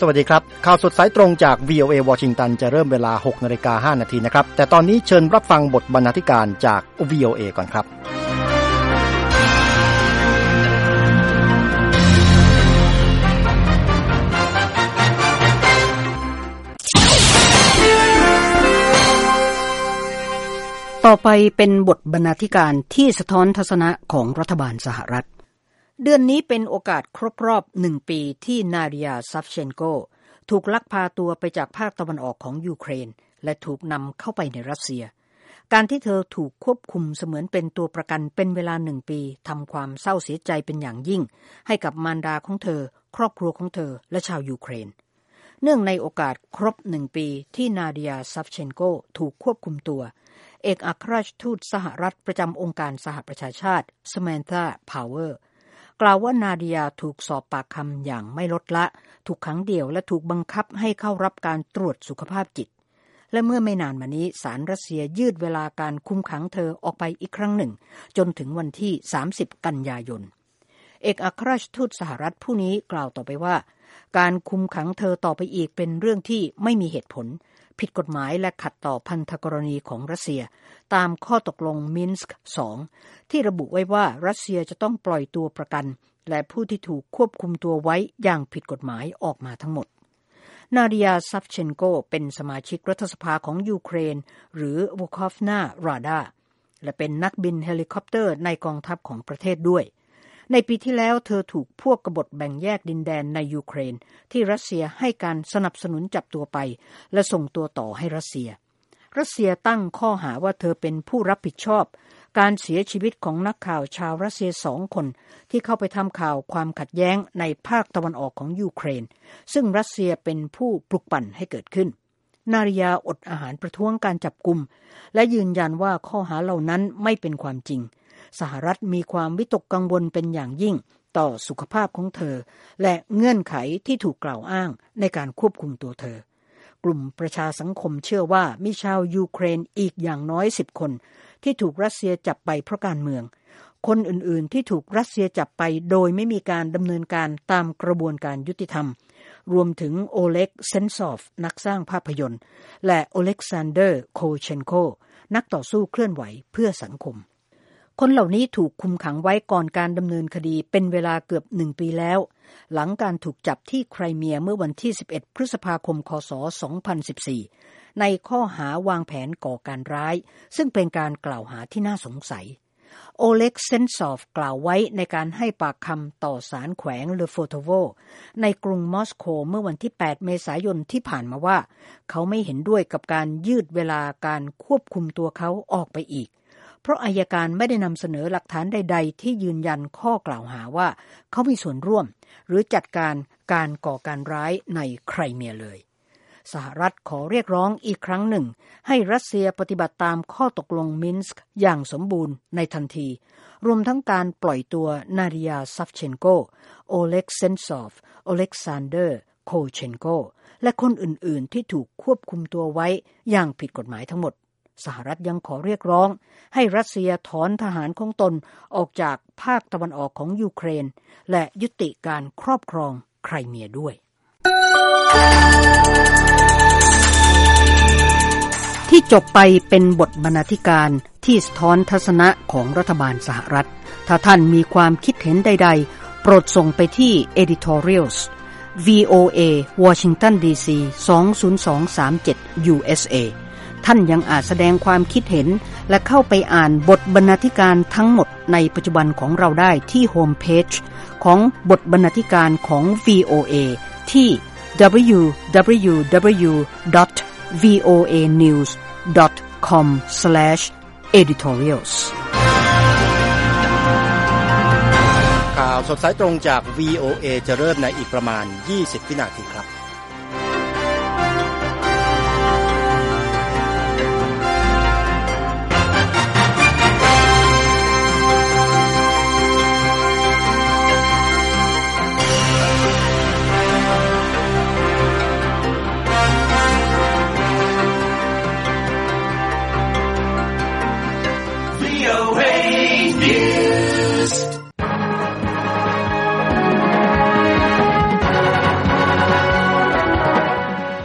สวัสดีครับข่าวสดสายตรงจาก VOA วอชิงตันจะเริ่มเวลา 6:05 น.นะครับแต่ตอนนี้เชิญรับฟังบทบรรณาธิการจาก VOA ก่อนครับต่อไปเป็นบทบรรณาธิการที่สะท้อนทัศนะของรัฐบาลสหรัฐเดือนนี้เป็นโอกาสครบรอบ1 ปีที่นาเดีย ซัฟเชนโกถูกลักพาตัวไปจากภาคตะวันออกของยูเครนและถูกนำเข้าไปในรัสเซียการที่เธอถูกควบคุมเสมือนเป็นตัวประกันเป็นเวลา1 ปีทำความเศร้าเสียใจเป็นอย่างยิ่งให้กับมารดาของเธอครอบครัวของเธอและชาวยูเครนเนื่องในโอกาสครบ1 ปีที่นาเดีย ซัฟเชนโกถูกควบคุมตัวเอกอัครราชทูตสหรัฐประจำองค์การสหประชาชาติสแมนธา พาวเวอร์กล่าวว่านาเดียถูกสอบปากคำอย่างไม่ลดละถูกขังเดี่ยวและถูกบังคับให้เข้ารับการตรวจสุขภาพจิตและเมื่อไม่นานมานี้ศาลรัสเซียยืดเวลาการคุมขังเธอออกไปอีกครั้งหนึ่งจนถึงวันที่30 กันยายนเอกอัครราชทูตสหรัฐผู้นี้กล่าวต่อไปว่าการคุมขังเธอต่อไปอีกเป็นเรื่องที่ไม่มีเหตุผลผิดกฎหมายและขัดต่อพันธกรณีของรัสเซียตามข้อตกลงมินสก์2ที่ระบุไว้ว่ารัสเซียจะต้องปล่อยตัวประกันและผู้ที่ถูกควบคุมตัวไว้อย่างผิดกฎหมายออกมาทั้งหมดนาเดีย ซัฟเชนโกเป็นสมาชิกรัฐสภาของยูเครนหรือวอคอฟนา ราดาและเป็นนักบินเฮลิคอปเตอร์ในกองทัพของประเทศด้วยในปีที่แล้วเธอถูกพวกกบฏแบ่งแยกดินแดนในยูเครนที่รัสเซียให้การสนับสนุนจับตัวไปและส่งตัวต่อให้รัสเซียตั้งข้อหาว่าเธอเป็นผู้รับผิดชอบการเสียชีวิตของนักข่าวชาวรัสเซีย2 คนที่เข้าไปทำข่าวความขัดแย้งในภาคตะวันออกของยูเครนซึ่งรัสเซียเป็นผู้ปลุกปั่นให้เกิดขึ้นนาเดียอดอาหารประท้วงการจับกุมและยืนยันว่าข้อหาเหล่านั้นไม่เป็นความจริงสหรัฐมีความวิตกกังวลเป็นอย่างยิ่งต่อสุขภาพของเธอและเงื่อนไขที่ถูกกล่าวอ้างในการควบคุมตัวเธอกลุ่มประชาสังคมเชื่อว่ามีชาวยูเครนอีกอย่างน้อย10 คนที่ถูกรัสเซียจับไปเพราะการเมืองคนอื่นๆที่ถูกรัสเซียจับไปโดยไม่มีการดำเนินการตามกระบวนการยุติธรรมรวมถึงโอเล็ก เซนซอฟนักสร้างภาพยนตร์และโอเล็กซานเดอร์ โคเชนโกนักต่อสู้เคลื่อนไหวเพื่อสังคมคนเหล่านี้ถูกคุมขังไว้ก่อนการดำเนินคดีเป็นเวลาเกือบ1 ปีแล้วหลังการถูกจับที่ไครเมียเมื่อวันที่11 พฤษภาคม คศ. 2014ในข้อหาวางแผนก่อการร้ายซึ่งเป็นการกล่าวหาที่น่าสงสัยโอเล็ก เซนซอฟกล่าวไว้ในการให้ปากคำต่อศาลแขวงเลโฟโตโวในกรุงมอสโกเมื่อวันที่8 เมษายนที่ผ่านมาว่าเขาไม่เห็นด้วยกับการยืดเวลาการควบคุมตัวเขาออกไปอีกเพราะอัยการไม่ได้นำเสนอหลักฐานใดๆที่ยืนยันข้อกล่าวหาว่าเขามีส่วนร่วมหรือจัดการการก่อการร้ายในไครเมียเลยสหรัฐขอเรียกร้องอีกครั้งหนึ่งให้รัสเซียปฏิบัติตามข้อตกลงมินสก์อย่างสมบูรณ์ในทันทีรวมทั้งการปล่อยตัวนาเดีย ซัฟเชนโกโอเล็ก เซนซอฟโอเล็กซานเดอร์ โคเชนโกและคนอื่นๆที่ถูกควบคุมตัวไว้อย่างผิดกฎหมายทั้งหมดสหรัฐยังขอเรียกร้องให้รัสเซียถอนทหารของตนออกจากภาคตะวันออกของยูเครนและยุติการครอบครองไครเมียด้วยที่จบไปเป็นบทบรรณาธิการที่สะท้อนทัศนะของรัฐบาลสหรัฐถ้าท่านมีความคิดเห็นใดๆโปรดส่งไปที่ editorials VOA Washington DC 20237 USAท่านยังอาจแสดงความคิดเห็นและเข้าไปอ่านบทบรรณาธิการทั้งหมดในปัจจุบันของเราได้ที่โฮมเพจของบทบรรณาธิการของ VOA ที่ www.voanews.com/editorials ข่าวสดสายตรงจาก VOA จะเริ่มในอีกประมาณ20 วินาทีครับ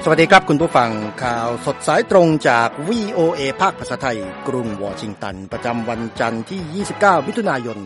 วัสดีครับคุณผู้ฟังข่าวสดสายตรงจาก VOA ภาคภาษาไทยกรุงวอชิงตันประจำวันจันทร์ที่29มิถุนายน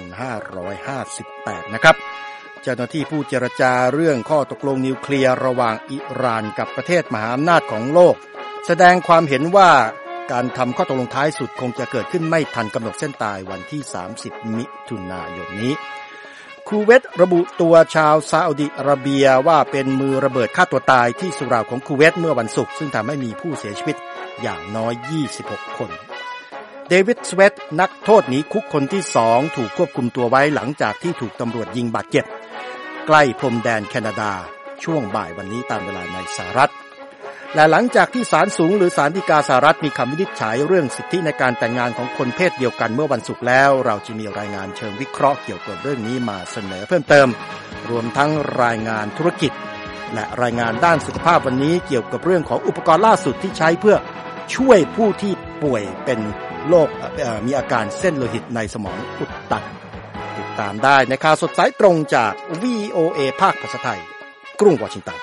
2558นะครับเจ้าหน้าที่ผู้เจรจาเรื่องข้อตกลงนิวเคลียร์ระหว่างอิหร่านกับประเทศมหาอำนาจของโลกแสดงความเห็นว่าการทำข้อตกลงท้ายสุดคงจะเกิดขึ้นไม่ทันกำหนดเส้นตายวันที่30มิถุนายนนี้คูเวตระบุตัวชาวซาอุดิอาระเบียว่าเป็นมือระเบิดฆ่าตัวตายที่สุเหร่าของคูเวตเมื่อวันศุกร์ซึ่งทำให้มีผู้เสียชีวิตอย่างน้อย26คนเดวิดสเวตนักโทษหนีคุกคนที่2ถูกควบคุมตัวไว้หลังจากที่ถูกตำรวจยิงบาดเจ็บใกล้พรมแดนแคนาดาช่วงบ่ายวันนี้ตามเวลาในสหรัฐและหลังจากที่ศาลสูงหรือศาลฎีกาสหรัฐมีคำวินิจฉัยเรื่องสิทธิในการแต่งงานของคนเพศเดียวกันเมื่อวันศุกร์แล้วเราจะมีรายงานเชิงวิเคราะห์เกี่ยวกับเรื่องนี้มาเสนอเพิ่มเติมรวมทั้งรายงานธุรกิจและรายงานด้านสุขภาพวันนี้เกี่ยวกับเรื่องของอุปกรณ์ล่าสุดที่ใช้เพื่อช่วยผู้ที่ป่วยเป็นโรคมีอาการเส้นโลหิตในสมองอุดตันติดตามได้ในข่าวสดสายตรงจาก VOA ภาคภาษาไทยกรุงวอชิงตัน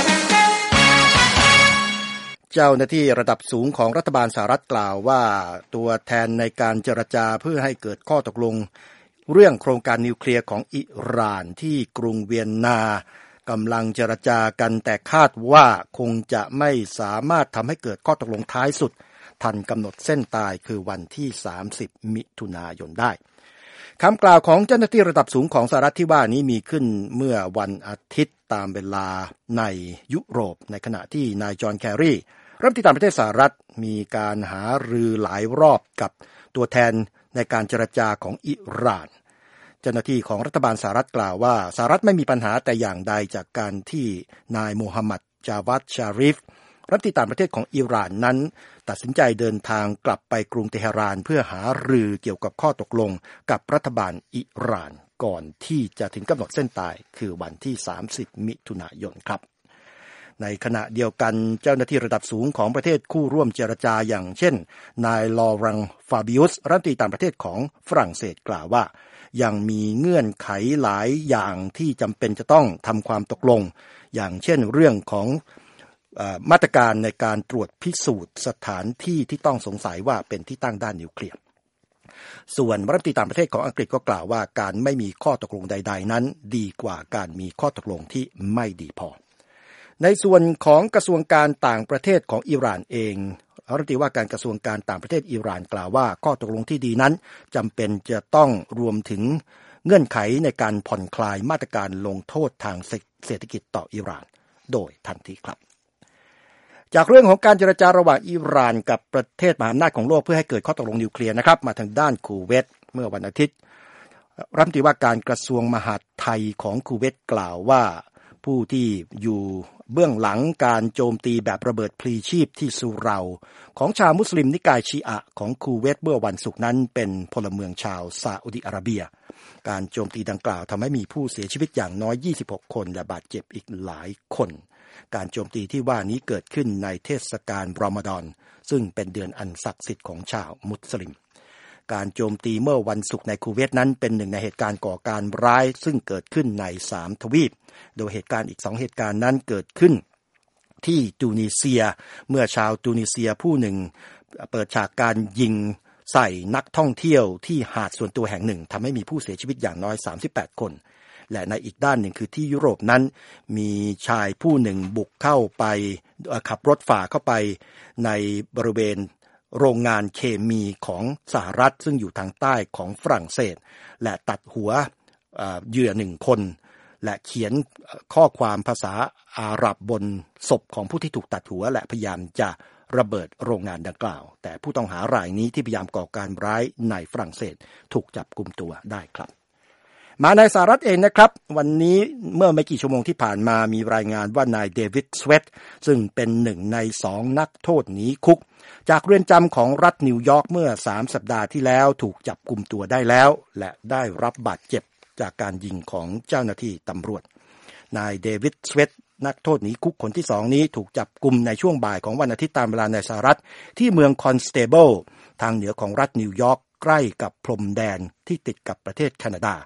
เจ้าหน้าที่ระดับสูงของรัฐบาลสหรัฐกล่าวว่าตัวแทนในการเจรจาเพื่อให้เกิดข้อตกลงเรื่องโครงการนิวเคลียร์ของอิหร่านที่กรุงเวียนนากำลังเจรจากันแต่คาดว่าคงจะไม่สามารถทำให้เกิดข้อตกลงท้ายสุดทันกำหนดเส้นตายคือวันที่30มิถุนายนได้คำกล่าวของเจ้าหน้าที่ระดับสูงของสหรัฐที่ว่านี้มีขึ้นเมื่อวันอาทิตย์ตามเวลาในยุโรปในขณะที่นายจอห์นแครีรัฐมนตรีต่างประเทศสหรัฐมีการหารือหลายรอบกับตัวแทนในการเจรจาของอิหร่านเจ้าหน้าที่ของรัฐบาลสหรัฐกล่าวว่าสหรัฐไม่มีปัญหาแต่อย่างใดจากการที่นายโมฮัมหมัดจาวัดชาริฟรัฐมนตรีต่างประเทศของอิหร่านนั้นตัดสินใจเดินทางกลับไปกรุงเตหะรานเพื่อหารือเกี่ยวกับข้อตกลงกับรัฐบาลอิหร่านก่อนที่จะถึงกำหนดเส้นตายคือวันที่30มิถุนายนครับในขณะเดียวกันเจ้าหน้าที่ระดับสูงของประเทศคู่ร่วมเจรจาอย่างเช่นนายลอรังฟาบิอุสรัฐมนตรีต่างประเทศของฝรั่งเศสกล่าวว่ายังมีเงื่อนไขหลายอย่างที่จำเป็นจะต้องทำความตกลงอย่างเช่นเรื่องของมาตรการในการตรวจพิสูจน์สถานที่ที่ต้องสงสัยว่าเป็นที่ตั้งด้านนิวเคลียร์ส่วนรัฐมนตรีต่างประเทศของอังกฤษก็กล่าวว่าการไม่มีข้อตกลงใดๆนั้นดีกว่าการมีข้อตกลงที่ไม่ดีพอในส่วนของกระทรวงการต่างประเทศของอิหร่านเองรัฐมนตรีว่าการกระทรวงการต่างประเทศอิหร่านกล่าวว่าข้อตกลงที่ดีนั้นจำเป็นจะต้องรวมถึงเงื่อนไขในการผ่อนคลายมาตรการลงโทษทางเศรษฐกิจต่ออิหร่านโดยทันทีครับจากเรื่องของการเจรจาระหว่างอิหร่านกับประเทศมหาอำนาจของโลกเพื่อให้เกิดข้อตกลงนิวเคลียร์นะครับมาทางด้านคูเวตเมื่อวันอาทิตย์รัฐมนตรีว่าการกระทรวงมหาดไทยของคูเวตกล่าวว่าผู้ที่อยู่เบื้องหลังการโจมตีแบบระเบิดพลีชีพที่สุเหร่าของชาวมุสลิมนิกายชีอะของคูเวตเมื่อวันศุกร์นั้นเป็นพลเมืองชาวซาอุดิอาระเบียการโจมตีดังกล่าวทำให้มีผู้เสียชีวิตอย่างน้อย26คนและบาดเจ็บอีกหลายคนการโจมตีที่ว่านี้เกิดขึ้นในเทศกาลรอมฎอนซึ่งเป็นเดือนอันศักดิ์สิทธิ์ของชาวมุสลิมการโจมตีเมื่อวันศุกร์ในคูเวตนั้นเป็นหนึ่งในเหตุการณ์ก่อการร้ายซึ่งเกิดขึ้นใน3ทวีปโดยเหตุการณ์อีก2เหตุการณ์นั้นเกิดขึ้นที่ตูนิเซียเมื่อชาวตูนิเซียผู้หนึ่งเปิดฉากการยิงใส่นักท่องเที่ยวที่หาดส่วนตัวแห่งหนึ่งทำให้มีผู้เสียชีวิตอย่างน้อย38คนและในอีกด้านหนึ่งคือที่ยุโรปนั้นมีชายผู้หนึ่งบุกเข้าไปขับรถฝ่าเข้าไปในบริเวณโรงงานเคมีของสหรัฐซึ่งอยู่ทางใต้ของฝรั่งเศสและตัดหัวเหยื่อ1คนและเขียนข้อความภาษาอาหรับบนศพของผู้ที่ถูกตัดหัวและพยายามจะระเบิดโรงงานดังกล่าวแต่ผู้ต้องหารายนี้ที่พยายามก่อการร้ายในฝรั่งเศสถูกจับกุมตัวได้ครับมาในสหรัฐเองนะครับวันนี้เมื่อไม่กี่ชั่วโมงที่ผ่านมามีรายงานว่านายเดวิดสเวตซึ่งเป็น1ใน2นักโทษหนีคุกจากเรือนจำของรัฐนิวยอร์กเมื่อ3สัปดาห์ที่แล้วถูกจับกุมตัวได้แล้วและได้รับบาดเจ็บจากการยิงของเจ้าหน้าที่ตำรวจนายเดวิดสเวตนักโทษหนีคุกคนที่2นี้ถูกจับกุมในช่วงบ่ายของวันอาทิตย์ตามเวลาในสหรัฐที่เมืองคอนสเตเบิลทางเหนือของรัฐนิวยอร์กใกล้กับพรมแดนที่ติดกับประเทศแคนาดา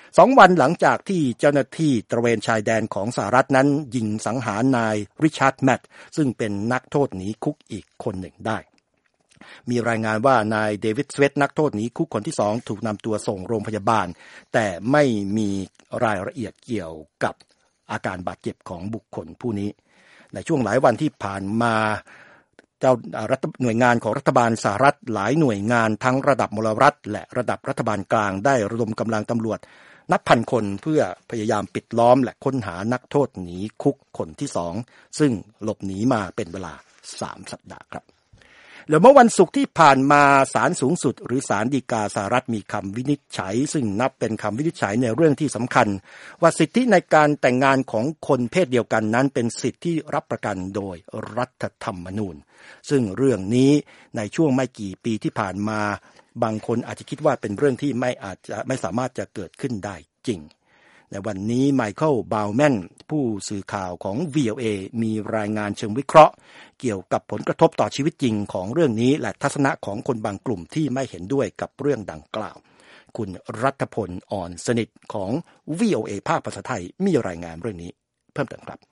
2 วันหลังจากที่เจ้าหน้าที่ตระเวนชายแดนของสหรัฐนั้นยิงสังหารนายริชาร์ดแมตต์ซึ่งเป็นนักโทษหนีคุกอีกคนหนึ่งได้มีรายงานว่านายเดวิดสเวตนักโทษหนีคุกคนที่2ถูกนำตัวส่งโรงพยาบาลแต่ไม่มีรายละเอียดเกี่ยวกับอาการบาดเจ็บของบุคคลผู้นี้ในช่วงหลายวันที่ผ่านมาหน่วยงานของรัฐบาลสหรัฐหลายหน่วยงานทั้งระดับมลรัฐและระดับรัฐบาลกลางได้ระดมกำลังตำรวจนับพันคนเพื่อพยายามปิดล้อมและค้นหานักโทษหนีคุกคนที่2ซึ่งหลบหนีมาเป็นเวลา3 สัปดาห์ครับแล้วเมื่อวันศุกร์ที่ผ่านมาศาลสูงสุดหรือศาลฎีกาสหรัฐมีคำวินิจฉัยซึ่งนับเป็นคำวินิจฉัยในเรื่องที่สำคัญว่าสิทธิในการแต่งงานของคนเพศเดียวกันนั้นเป็นสิทธิที่รับประกันโดยรัฐธรรมนูญซึ่งเรื่องนี้ในช่วงไม่กี่ปีที่ผ่านมาบางคนอาจจะคิดว่าเป็นเรื่องที่ไม่สามารถจะเกิดขึ้นได้จริงในวันนี้ไมเคิลบาวแมนผู้สื่อข่าวของ VOA มีรายงานเชิงวิเคราะห์เกี่ยวกับผลกระทบต่อชีวิตจริงของเรื่องนี้และทัศนะของคนบางกลุ่มที่ไม่เห็นด้วยกับเรื่องดังกล่าวคุณรัฐพล อ่อนสนิทของ VOA ภาคภาษาไทยมีรายงานเรื่องนี้เพิ่มเติมครับ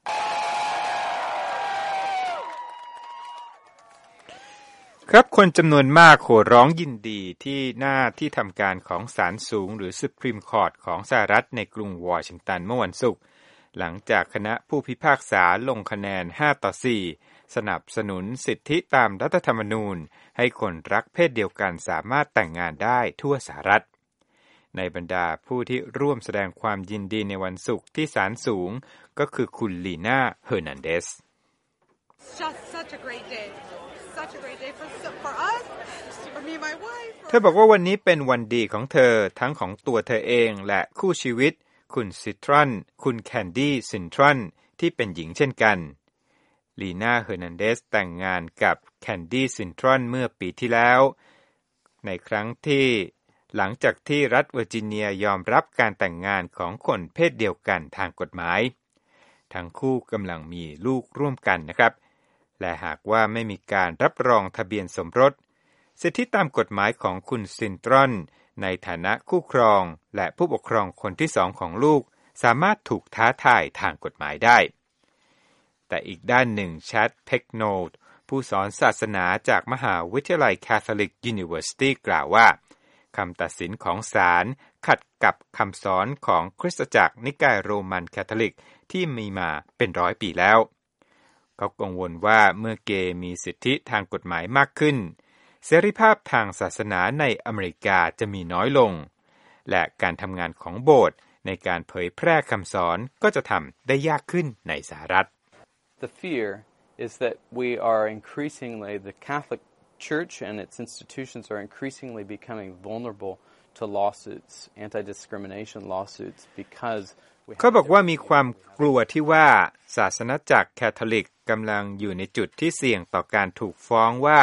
ครับคนจำนวนมากโห่ร้องยินดีที่หน้าที่ทำการของศาลสูงหรือ Supreme Court ของสหรัฐในกรุงวอชิงตันเมื่อวันศุกร์หลังจากคณะผู้พิพากษาลงคะแนน5-4สนับสนุนสิทธิตามรัฐธรรมนูญให้คนรักเพศเดียวกันสามารถแต่งงานได้ทั่วสหรัฐในบรรดาผู้ที่ร่วมแสดงความยินดีในวันศุกร์ที่ศาลสูงก็คือคุณลีน่าเฮอร์นันเดสเธอบอกว่าวันนี้เป็นวันดีของเธอทั้งของตัวเธอเองและคู่ชีวิตคุณซิทรันคุณแคนดี้ซินทรันที่เป็นหญิงเช่นกันลีน่าเฮอร์นันเดสแต่งงานกับแคนดี้ซินทรันเมื่อปีที่แล้วในครั้งที่หลังจากที่รัฐเวอร์จิเนียยอมรับการแต่งงานของคนเพศเดียวกันทางกฎหมายทั้งคู่กำลังมีลูกร่วมกันนะครับและหากว่าไม่มีการรับรองทะเบียนสมรสสิทธิตามกฎหมายของคุณซินทรันในฐานะคู่ครองและผู้ปกครองคนที่2ของลูกสามารถถูกท้าทายทางกฎหมายได้แต่อีกด้านหนึ่งแชดเพกโนดผู้สอนศาสนาจากมหาวิทยาลัย Catholic University กล่าวว่าคำตัดสินของศาลขัดกับคำสอนของคริสตจักรนิกายโรมันคาทอลิกที่มีมาเป็น100 ปีแล้วเขากังวลว่าเมื่อเกย์มีสิทธิทางกฎหมายมากขึ้นเสรีภาพทางศาสนาในอเมริกาจะมีน้อยลงและการทำงานของโบสถ์ในการเผยแพร่คำสอนก็จะทำได้ยากขึ้นในสหรัฐ The fear is that we are increasingly the Catholic Church and its institutions are increasingly becoming vulnerable to lawsuits, anti-discrimination lawsuits becauseเขาบอกว่ามีความกลัวที่ว่าศาสนจักรแคทอลิกกำลังอยู่ในจุดที่เสี่ยงต่อการถูกฟ้องว่า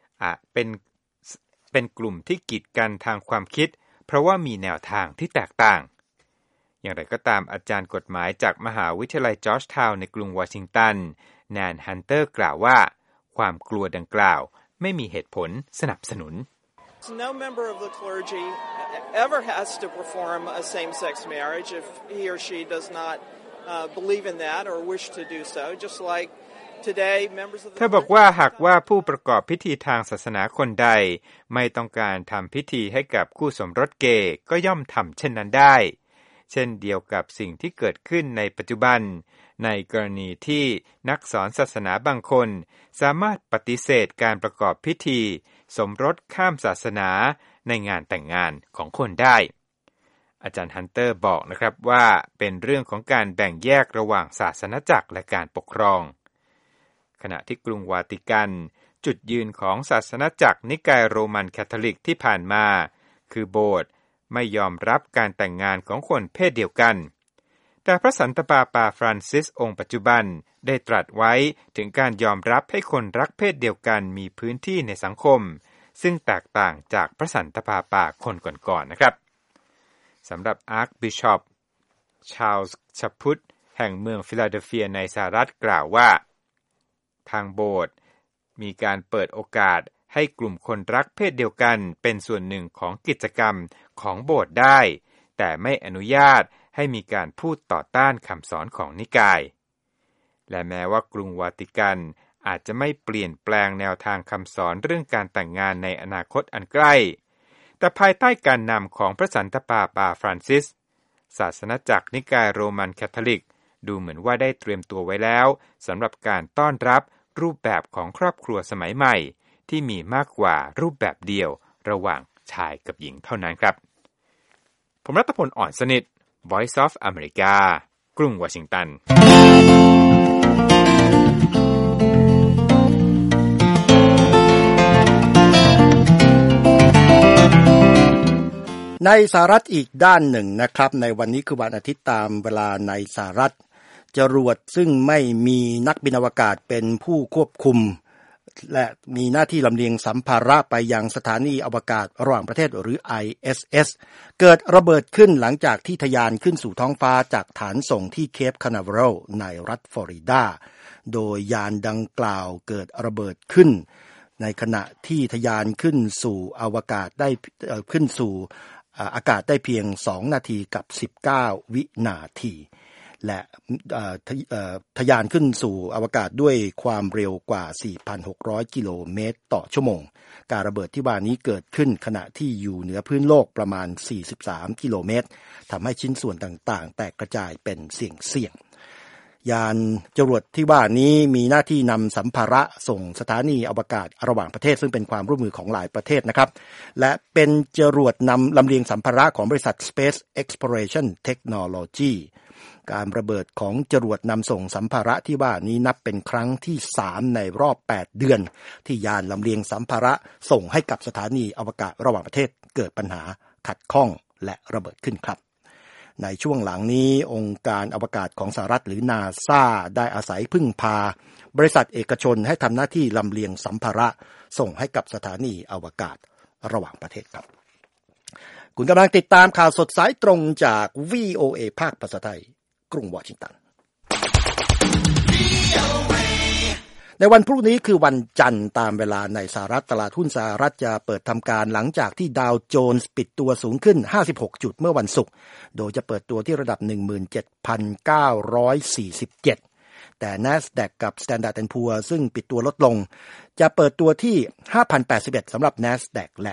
เป็นกลุ่มที่กีดกันทางความคิดเพราะว่ามีแนวทางที่แตกต่างอย่างไรก็ตามอาจารย์กฎหมายจากมหาวิทยาลัยจอร์จทาวน์ในกรุงวอชิงตันแนนฮันเตอร์กล่าวว่าความกลัวดังกล่าวไม่มีเหตุผลสนับสนุน No member of the clergy ever has to perform a same-sex marriage if he or she does not believe in that or wish to do so. Just like today, members of the เธอบอกว่าหากว่าผู้ประกอบพิธีทางศาสนาคนใดไม่ต้องการทำพิธีให้กับคู่สมรสเกย์ก็ย่อมทำเช่นนั้นได้เช่นเดียวกับสิ่งที่เกิดขึ้นในปัจจุบันในกรณีที่นักสอนศาสนาบางคนสามารถปฏิเสธการประกอบพิธีสมรสข้ามศาสนาในงานแต่งงานของคนได้อาจารย์ฮันเตอร์บอกนะครับว่าเป็นเรื่องของการแบ่งแยกระหว่างศาสนจักรและการปกครองขณะที่กรุงวาติกันจุดยืนของศาสนจักรนิกายโรมันคาทอลิกที่ผ่านมาคือโบสถ์ไม่ยอมรับการแต่งงานของคนเพศเดียวกันแต่พระสันตะปาปาฟรานซิสองค์ปัจจุบันได้ตรัสไว้ถึงการยอมรับให้คนรักเพศเดียวกันมีพื้นที่ในสังคมซึ่งแตกต่างจากพระสันตะปาปาคนก่อนๆนะครับสำหรับอาร์คบิชอปชาร์ลส์ชัพพุตแห่งเมืองฟิลาเดลเฟียในสหรัฐกล่าวว่าทางโบสถ์มีการเปิดโอกาสให้กลุ่มคนรักเพศเดียวกันเป็นส่วนหนึ่งของกิจกรรมของโบสถ์ได้แต่ไม่อนุญาตให้มีการพูดต่อต้านคำสอนของนิกายและแม้ว่ากรุงวาติกันอาจจะไม่เปลี่ยนแปลงแนวทางคำสอนเรื่องการแต่งงานในอนาคตอันใกล้แต่ภายใต้การนำของพระสันตะปาปาฟรานซิสศาสนจักรนิกายโรมันคาทอลิกดูเหมือนว่าได้เตรียมตัวไว้แล้วสำหรับการต้อนรับรูปแบบของครอบครัวสมัยใหม่ที่มีมากกว่ารูปแบบเดียวระหว่างชายกับหญิงเท่านั้นครับผมรัตพล อ่อนสนิท Voice of America กรุงวอชิงตันในสหรัฐอีกด้านหนึ่งนะครับในวันนี้คือวันอาทิตย์ตามเวลาในสหรัฐจรวดซึ่งไม่มีนักบินอวกาศเป็นผู้ควบคุมและมีหน้าที่ลำเลียงสัมภาระไปยังสถานีอวกาศระหว่างประเทศหรือ ISS เกิดระเบิดขึ้นหลังจากที่ทะยานขึ้นสู่ท้องฟ้าจากฐานส่งที่เคปคานาเวรัลในรัฐฟลอริดาโดยยานดังกล่าวเกิดระเบิดขึ้นในขณะที่ทะยานขึ้นสู่อวกาศได้ขึ้นสู่อากาศได้เพียง2นาทีกับ19วินาทีและทะยานขึ้นสู่อวกาศด้วยความเร็วกว่า 4,600 กิโลเมตรต่อชั่วโมงการระเบิดที่ว่านี้เกิดขึ้นขณะที่อยู่เหนือพื้นโลกประมาณ43กิโลเมตรทำให้ชิ้นส่วนต่างๆแตกกระจายเป็นเสี่ยงยานจรวดที่ว่านี้มีหน้าที่นำสัมภาระส่งสถานีอวกาศระหว่างประเทศซึ่งเป็นความร่วมมือของหลายประเทศนะครับและเป็นจรวดนำลำเลียงสัมภาระของบริษัท Space Exploration Technology การระเบิดของจรวดนำส่งสัมภาระที่ว่านี้นับเป็นครั้งที่3ในรอบ8เดือนที่ยานลำเลียงสัมภาระส่งให้กับสถานีอวกาศระหว่างประเทศเกิดปัญหาขัดข้องและระเบิดขึ้นครับในช่วงหลังนี้องค์การอวกาศของสหรัฐหรือ NASA ได้อาศัยพึ่งพาบริษัทเอกชนให้ทำหน้าที่ลำเลียงสัมภาระส่งให้กับสถานีอวกาศระหว่างประเทศครับคุณกำลังติดตามข่าวสดสายตรงจาก VOA ภาคภาษาไทยกรุงวอชิงตันในวันพรุ่งนี้คือวันจันทร์ตามเวลาในสหรัฐตลาดหุ้นสหรัฐจะเปิดทำการหลังจากที่ดาวโจนส์ปิดตัวสูงขึ้น56จุดเมื่อวันศุกร์โดยจะเปิดตัวที่ระดับ 17,947 แต่ NASDAQ กับ Standard & Poor's ซึ่งปิดตัวลดลงจะเปิดตัวที่ 5,081 สำหรับ NASDAQ และ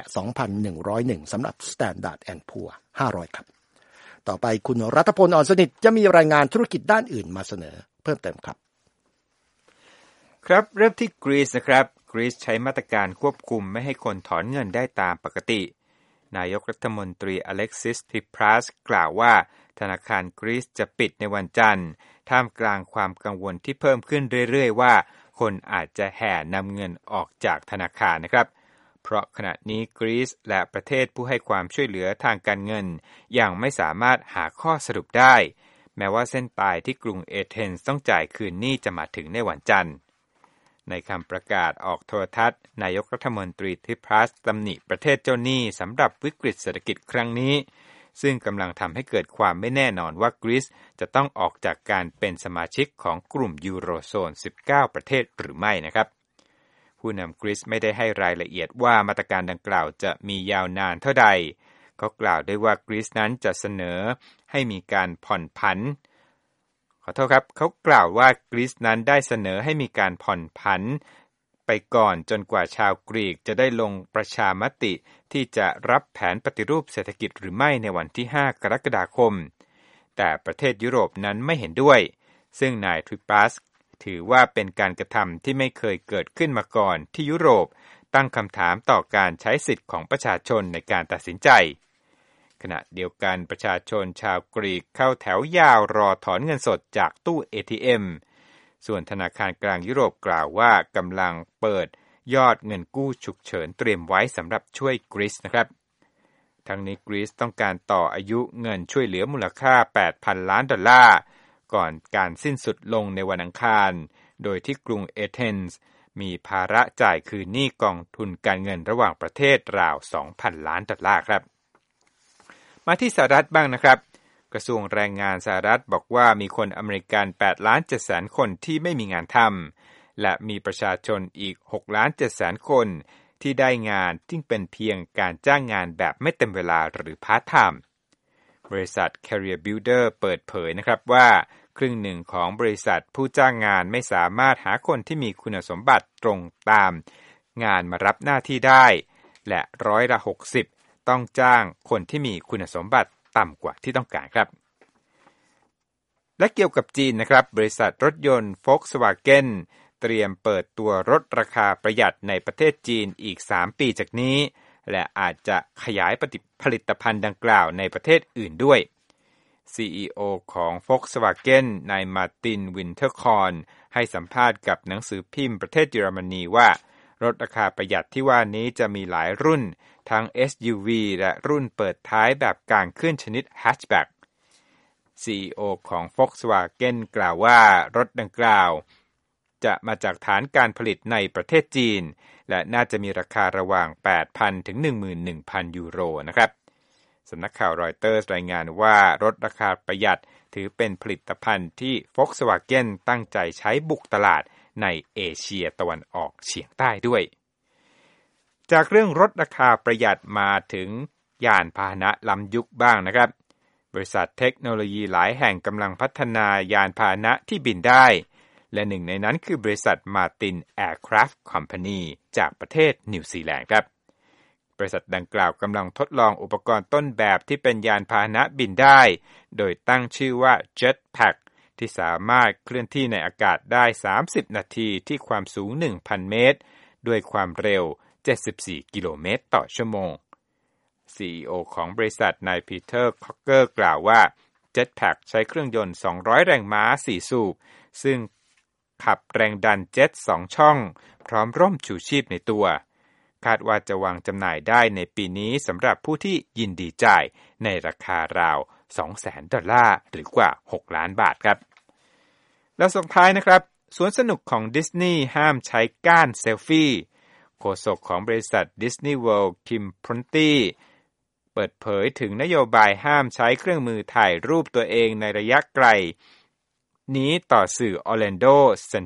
2,101 สำหรับ Standard & Poor's 500 ครับต่อไปคุณรัตพล อ่อนสนิทจะมีรายงานธุรกิจด้านอื่นมาเสนอเพิ่มเติมครับครับเริ่มที่กรีซนะครับกรีซใช้มาตรการควบคุมไม่ให้คนถอนเงินได้ตามปกตินายกรัฐมนตรีอเล็กซิส ทริปรัสกล่าวว่าธนาคารกรีซจะปิดในวันจันทร์ท่ามกลางความกังวลที่เพิ่มขึ้นเรื่อยๆว่าคนอาจจะแห่นำเงินออกจากธนาคารนะครับเพราะขณะนี้กรีซและประเทศผู้ให้ความช่วยเหลือทางการเงินยังไม่สามารถหาข้อสรุปได้แม้ว่าเส้นตายที่กรุงเอเธนส์ต้องจ่ายคืนหนี้จะมาถึงในวันจันทร์ในคำประกาศออกโทรทัศน์นายกรัฐมนตรีทริปรัสตำหนิประเทศเจ้าหนี้สำหรับวิกฤตเศรษฐกิจครั้งนี้ซึ่งกำลังทำให้เกิดความไม่แน่นอนว่ากรีซจะต้องออกจากการเป็นสมาชิกของกลุ่มยูโรโซน19ประเทศหรือไม่นะครับผู้นำกรีซไม่ได้ให้รายละเอียดว่ามาตรการดังกล่าวจะมียาวนานเท่าใดเขากล่าวได้ว่ากรีซนั้นจะเสนอให้มีการผ่อนผันขอโทษครับเขากล่าวว่ากรีซนั้นได้เสนอให้มีการผ่อนผันไปก่อนจนกว่าชาวกรีกจะได้ลงประชามติที่จะรับแผนปฏิรูปเศรษฐกิจหรือไม่ในวันที่5กรกฎาคมแต่ประเทศยุโรปนั้นไม่เห็นด้วยซึ่งนายทริปรัสถือว่าเป็นการกระทำที่ไม่เคยเกิดขึ้นมาก่อนที่ยุโรปตั้งคำถามต่อการใช้สิทธิ์ของประชาชนในการตัดสินใจขณะเดียวกันประชาชนชาวกรีกเข้าแถวยาวรอถอนเงินสดจากตู้ ATM ส่วนธนาคารกลางยุโรปกล่าวว่ากำลังเปิดยอดเงินกู้ฉุกเฉินเตรียมไว้สำหรับช่วยกรีซนะครับทั้งนี้กรีซต้องการต่ออายุเงินช่วยเหลือมูลค่า $8,000 ล้านก่อนการสิ้นสุดลงในวันอังคารโดยที่กรุงเอเธนส์มีภาระจ่ายคืนหนี้กองทุนการเงินระหว่างประเทศราว $2,000 ล้านครับมาที่สหรัฐบ้างนะครับกระทรวงแรงงานสหรัฐบอกว่ามีคนอเมริกัน 8,700,000 คนที่ไม่มีงานทำและมีประชาชนอีก 6,700,000 คนที่ได้งานที่เป็นเพียงการจ้างงานแบบไม่เต็มเวลาหรือพาร์ทไทม์บริษัท Career Builder เปิดเผยนะครับว่าครึ่งหนึ่งของบริษัทผู้จ้างงานไม่สามารถหาคนที่มีคุณสมบัติตรงตามงานมารับหน้าที่ได้และ60%ต้องจ้างคนที่มีคุณสมบัติต่ำกว่าที่ต้องการครับและเกี่ยวกับจีนนะครับบริษัทรถยนต์ Volkswagen เตรียมเปิดตัวรถราคาประหยัดในประเทศจีนอีก3ปีจากนี้และอาจจะขยายผลิตภัณฑ์ดังกล่าวในประเทศอื่นด้วย CEO ของ Volkswagen นายมาร์ติน วินเทอร์คอร์นให้สัมภาษณ์กับหนังสือพิมพ์ประเทศเยอรมนีว่ารถราคาประหยัดที่ว่านี้จะมีหลายรุ่นทั้ง SUV และรุ่นเปิดท้ายแบบกลางขึ้นชนิด Hatchback CEO ของ Volkswagen กล่าวว่ารถดังกล่าวจะมาจากฐานการผลิตในประเทศจีนและน่าจะมีราคาระหว่าง 8,000 ถึง 11,000 ยูโรนะครับสำนักข่าวรอยเตอร์สรายงานว่ารถราคาประหยัดถือเป็นผลิตภัณฑ์ที่ Volkswagen ตั้งใจใช้บุกตลาดในเอเชียตะวันออกเฉียงใต้ด้วยจากเรื่องรถราคาประหยัดมาถึงยานพาหนะล้ำยุคบ้างนะครับบริษัทเทคโนโลยีหลายแห่งกำลังพัฒนายานพาหนะที่บินได้และหนึ่งในนั้นคือบริษัท Martin Aircraft Company จากประเทศนิวซีแลนด์ครับบริษัทดังกล่าวกำลังทดลองอุปกรณ์ต้นแบบที่เป็นยานพาหนะบินได้โดยตั้งชื่อว่า Jetpack ที่สามารถเคลื่อนที่ในอากาศได้30นาทีที่ความสูง 1,000 เมตรด้วยความเร็ว74กิโลเมตรต่อชั่วโมง CEO ของบริษัทนายปีเตอร์ คอกเกอร์กล่าวว่า Jetpack ใช้เครื่องยนต์200แรงม้า4สูบซึ่งขับแรงดันเจ็ต2ช่องพร้อมร่มชูชีพในตัวคาดว่าจะวางจำหน่ายได้ในปีนี้สำหรับผู้ที่ยินดีจ่ายในราคาราว $200,000 หรือกว่า6ล้านบาทครับแล้วส่งท้ายนะครับสวนสนุกของดิสนีย์ห้ามใช้ก้านเซลฟี่โฆษกของบริษัท Disney World คิมพรอนตี้เปิดเผยถึงนโยบายห้ามใช้เครื่องมือถ่ายรูปตัวเองในระยะไกลนี้ต่อสื่อ Orlando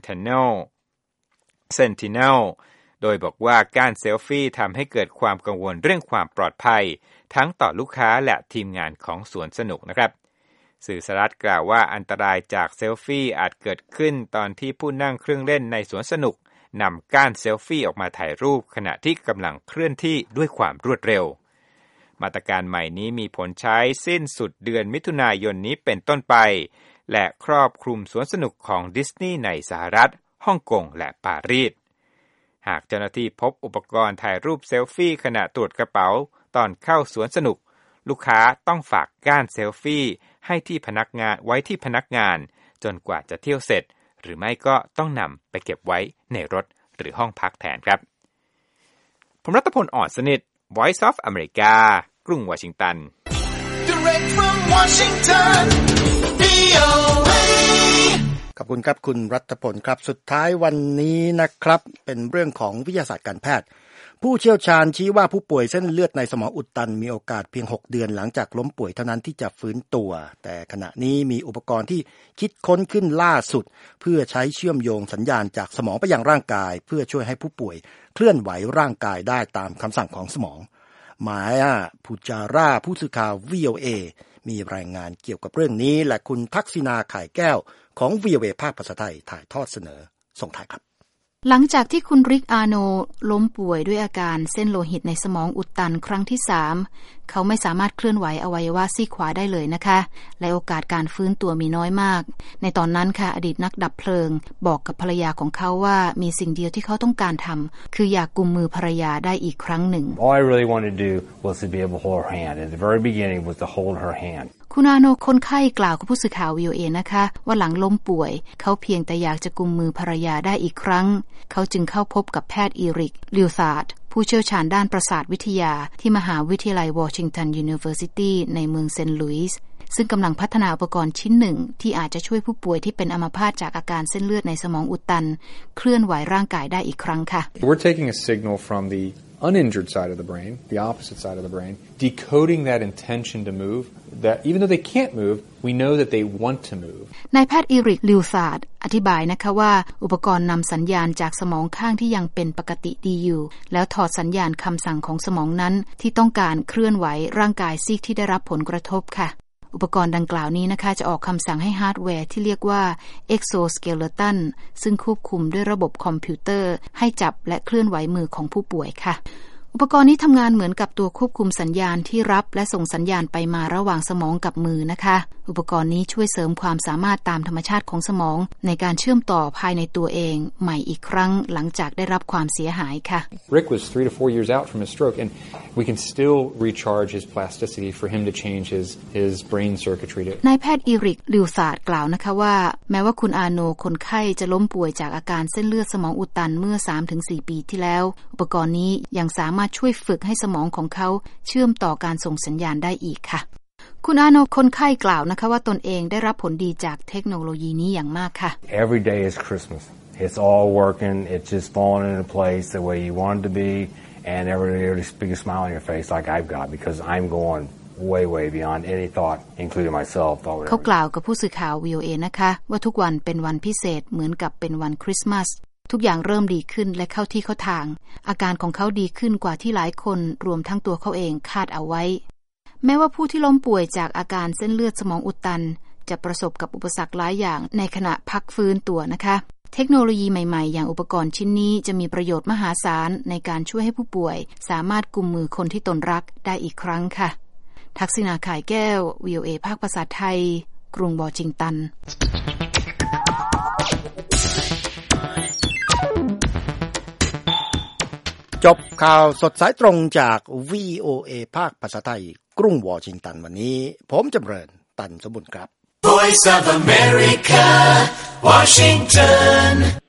Sentinel โดยบอกว่าการเซลฟี่ทำให้เกิดความกังวลเรื่องความปลอดภัยทั้งต่อลูกค้าและทีมงานของสวนสนุกนะครับสื่อสหรัฐกล่าวว่าอันตรายจากเซลฟี่อาจเกิดขึ้นตอนที่ผู้นั่งเครื่องเล่นในสวนสนุกนำก้านเซลฟี่ออกมาถ่ายรูปขณะที่กำลังเคลื่อนที่ด้วยความรวดเร็วมาตรการใหม่นี้มีผลใช้สิ้นสุดเดือนมิถุนายนนี้เป็นต้นไปและครอบคลุมสวนสนุกของดิสนีย์ในสหรัฐฮ่องกงและปารีสหากเจ้าหน้าที่พบอุปกรณ์ถ่ายรูปเซลฟี่ขณะตรวจกระเป๋าตอนเข้าสวนสนุกลูกค้าต้องฝากก้านเซลฟี่ให้ที่พนักงานไว้ที่พนักงานจนกว่าจะเที่ยวเสร็จหรือไม่ก็ต้องนำไปเก็บไว้ในรถหรือห้องพักแทนครับผมรัตพล อ่อนสนิท Voice of America กรุงวอชิงตัน Direct from Washington VOA ขอบคุณครับคุณรัตพลครับสุดท้ายวันนี้นะครับเป็นเรื่องของวิทยาศาสตร์การแพทย์ผู้เชี่ยวชาญชี้ว่าผู้ป่วยเส้นเลือดในสมองอุดตันมีโอกาสเพียง6เดือนหลังจากล้มป่วยเท่านั้นที่จะฟื้นตัวแต่ขณะนี้มีอุปกรณ์ที่คิดค้นขึ้นล่าสุดเพื่อใช้เชื่อมโยงสัญญาณจากสมองไปยังร่างกายเพื่อช่วยให้ผู้ป่วยเคลื่อนไหวร่างกายได้ตามคำสั่งของสมองมายาพูจาราผู้สื่อข่าว VOA มีรายงานเกี่ยวกับเรื่องนี้และคุณทักษิณาข่ายแก้วของ VOA ภาคภาษาไทยถ่ายทอดเสนอส่งท้ายครับหลังจากที่คุณริกอาโนล้มป่วยด้วยอาการเส้นโลหิตในสมองอุดตันครั้งที่3เขาไม่สามารถเคลื่อนไหวอวัยวะซีกขวาได้เลยนะคะและโอกาสการฟื้นตัวมีน้อยมากในตอนนั้นค่ะอดีตนักดับเพลิงบอกกับภรรยาของเขาว่ามีสิ่งเดียวที่เขาต้องการทำคืออยากกุมมือภรรยาได้อีกครั้งหนึ่ง All I really wanted to do was to be able to hold her hand. At the very beginning was to hold her hand. คุณอาโนคนไข้กล่าวกับผู้สื่อข่าว VOA นะคะว่าหลังล้มป่วยเขาเพียงแต่อยากจะกุมมือภรรยาได้อีกครั้งเขาจึงเข้าพบกับแพทย์อีริก ลิวซาร์ดผู้เชี่ยวชาญด้านประสาทวิทยาที่มหาวิทยาลัยวอชิงตันยูนิเวอร์ซิตี้ในเมืองเซนต์หลุยส์ซึ่งกำลังพัฒนาอุปกรณ์ชิ้นหนึ่งที่อาจจะช่วยผู้ป่วยที่เป็นอัมพาตจากอาการเส้นเลือดในสมองอุดตันเคลื่อนไหวร่างกายได้อีกครั้งค่ะ We're taking a signal from the uninjured side of the brain, the opposite side of the brain, decoding that intention to move, that even though they can't move, we know that they want to move. นายแพทย์อีริก ลิวซาร์ดอธิบายนะคะว่าอุปกรณ์นำสัญญาณจากสมองข้างที่ยังเป็นปกติดีอยู่แล้วถอดสัญญาณคำสั่งของสมองนั้นที่ต้องการเคลื่อนไหวร่างกายซีกที่ได้รับผลกระทบค่ะอุปกรณ์ดังกล่าวนี้นะคะจะออกคำสั่งให้ฮาร์ดแวร์ที่เรียกว่า exoskeleton ซึ่งควบคุมด้วยระบบคอมพิวเตอร์ให้จับและเคลื่อนไหวมือของผู้ป่วยค่ะอุปกรณ์นี้ทำงานเหมือนกับตัวควบคุมสัญญาณที่รับและส่งสัญญาณไปมาระหว่างสมองกับมือนะคะอุปกรณ์นี้ช่วยเสริมความสามารถตามธรรมชาติของสมองในการเชื่อมต่อภายในตัวเองใหม่อีกครั้งหลังจากได้รับความเสียหายค่ะ Rick was 3 to 4 years out from his stroke and we can still recharge his plasticity for him to change his brain circuitry. นายแพทย์อีริกลิวซาร์ดกล่าวนะคะว่าแม้ว่าคุณอาโนคนไข้จะล้มป่วยจากอาการเส้นเลือดสมองอุดตันเมื่อ 3-4 ปีที่แล้วอุปกรณ์นี้ยังสามารถช่วยฝึกให้สมองของเขาเชื่อมต่อการส่งสัญญาณได้อีกค่ะคุณอาโนคนไข้กล่าวนะคะว่าตนเองได้รับผลดีจากเทคโนโลยีนี้อย่างมากค่ะ Every day is Christmas. It's all working. It's just falling into place the way you want it to be, and everybody's big smile on your face like I've got because I'm going way beyond any thought, including myself. เขากล่าวกับผู้สื่อข่าว VOA นะคะว่าทุกวันเป็นวันพิเศษเหมือนกับเป็นวันคริสต์มาสทุกอย่างเริ่มดีขึ้นและเข้าที่เข้าทางอาการของเขาดีขึ้นกว่าที่หลายคนรวมทั้งตัวเขาเองคาดเอาไว้แม้ว่าผู้ที่ล้มป่วยจากอาการเส้นเลือดสมองอุดตันจะประสบกับอุปสรรคหลายอย่างในขณะพักฟื้นตัวนะคะเทคโนโลยีใหม่ๆอย่างอุปกรณ์ชิ้นนี้จะมีประโยชน์มหาศาลในการช่วยให้ผู้ป่วยสามารถกุมมือคนที่ตนรักได้อีกครั้งค่ะทักษิณาข่ายแก้ว VOA ภาคภาษาไทยกรุงวอชิงตันจบข่าวสดสายตรงจาก VOA ภาคภาษาไทยกรุงวอชิงตันวันนี้ผมจำเริญตันสมบุญครับ Voice of America Washington